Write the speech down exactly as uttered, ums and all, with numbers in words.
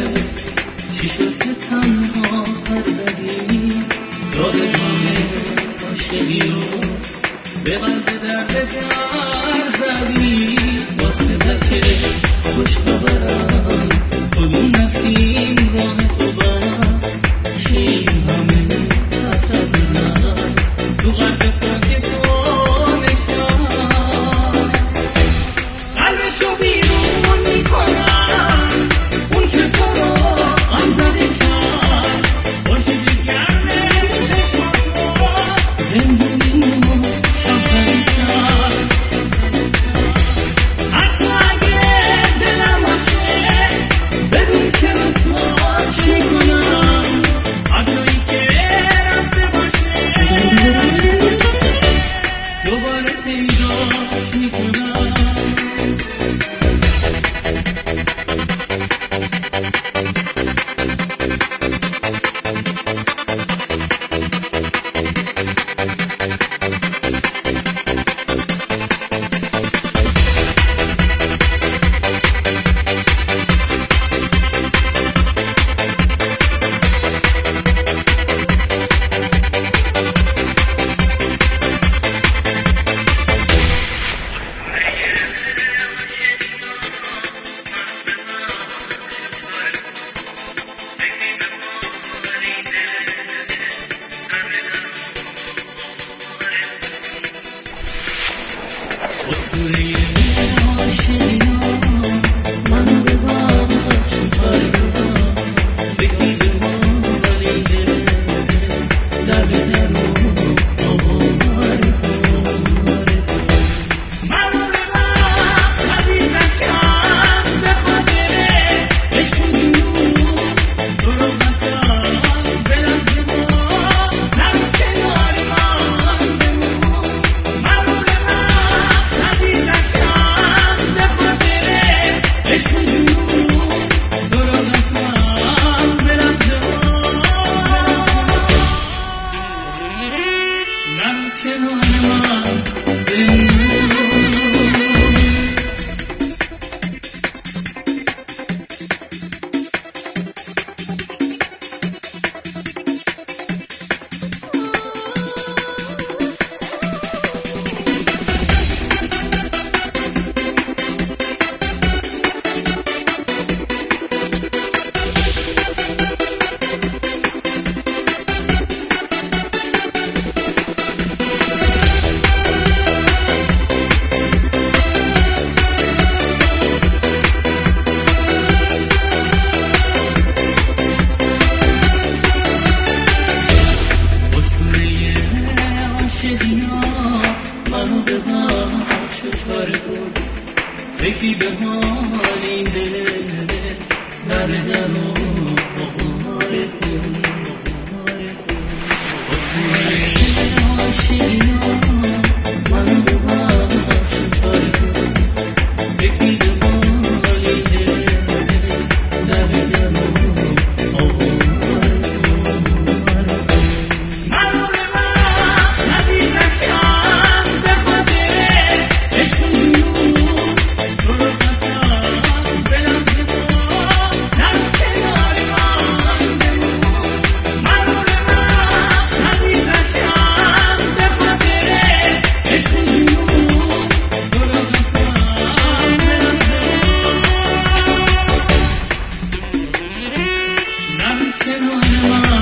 چی شد که تنها پر زدی داد همه عاشقی رو به قلب درد در زدی واسه تکه خوش خبرم کدوم نسیم راه تو بست که این همه دست از من تو قلب پاک تو نشان قلبشو بیرون میکنم اون که تو رو انزده کرد باشی بگرمه چشمات رو زندونی رو شمتری کرد حتی اگه دلم باشه بدون که رسواش میکنم حتی که رفته باشه دوباره پیداش میکنم اسطوره عاشقی‌ها منو ببخش چاره فکری به مالی دل در به در و آوار منو ببخش عزیزکم به خاطر عشق تو رو قسم به لحظه ما نرو کنار من بمون منو ببخش عزیزکم به خاطر عشق تو رو قسم به لحظه ما نرو کنار من بمون منو ببخش و چاره کن فکری به حال این دل در در و آواره کن اسطوره عاشقی‌ها منو ببخش و چاره کن فکری به حال این دل در در و آواره منو ببخش عزیزکم به خاطر عشق تو رو قسم به لحظه ما نرو کنار من بمون منو ببخش عزیزکم به خاطر عشق تو رو قسم به لحظه ما نرو کنار من